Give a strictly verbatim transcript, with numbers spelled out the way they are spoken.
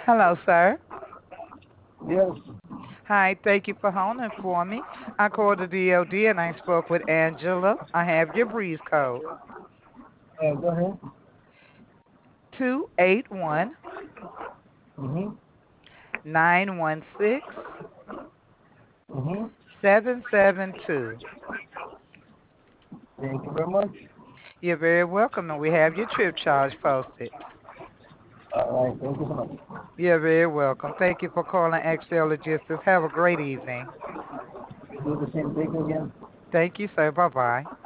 Hello, sir. Yes. Hi, thank you for holding for me. I called the D O D and I spoke with Angela. I have your breeze code Uh, go ahead. two eight one Mm-hmm. nine one six Mm-hmm. seven seven two. Thank you very much. You're very welcome, and we have your trip charge posted. All right. Thank you so much. You're very welcome. Thank you for calling X L Logistics. Have a great evening. Do the same thing again. Thank you, sir. Bye bye.